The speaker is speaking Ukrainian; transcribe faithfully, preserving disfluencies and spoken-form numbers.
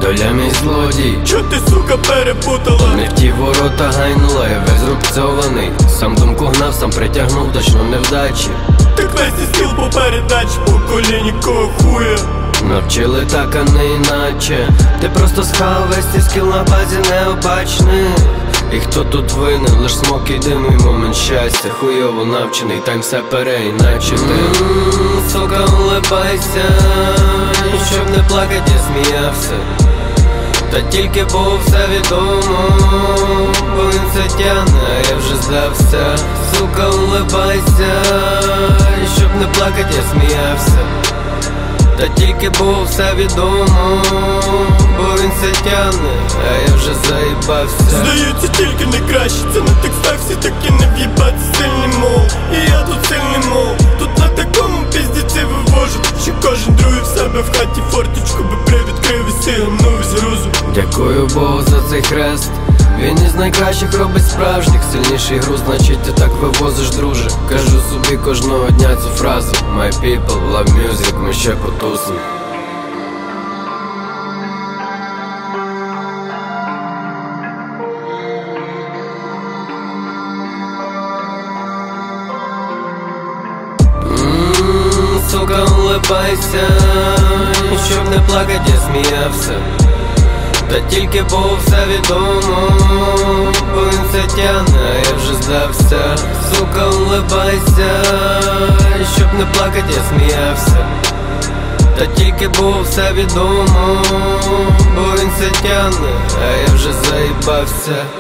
доля мій злодій. Чо ти, сука, перепутала? Не в ті ворота гайнула, я весь рубцьований. Сам думку гнав, сам притягнув, точно невдачі. Так весь стіл по передачі, по коліні кого хуя. Навчили так, а не іначе. Ти просто схав весь цей скіл на базі необачний. І хто тут винен, лиш смок і дим і момент щастя. Хуйово навчений, там все переіначе. Ти Ммм, сука, улибайся, щоб не плакать, я сміявся. Та тільки було все відомо, бо він це тягне, а я вже здався. Сука, улибайся, щоб не плакать, я сміявся. Та тільки було все відомо, бо він це тягне, а я вже заїбався. Здаються тільки не краще, це на текстах всі такі не в'їбать, сильний мол. І я тут сильний мол, тут на такому піздіці вивожу, що кожен другий в себе в хаті форточку би привідкрив і сиганув з грузу. Дякую Богу за цей хрест, він із найкращих робить справжніх. Сильніший груз, значить ти так вивозиш, друже. Кажу собі кожного дня цю фразу: My people love music, ми ще потусим. Ммм, сука, улибайся, щоб не плакать, я сміявся. Та тільки було все відомо, бо він це тягне, а я вже здався. Сука, улибайся, щоб не плакать, я сміявся. Та тільки було все відомо, бо він це тягне, а я вже заїбався.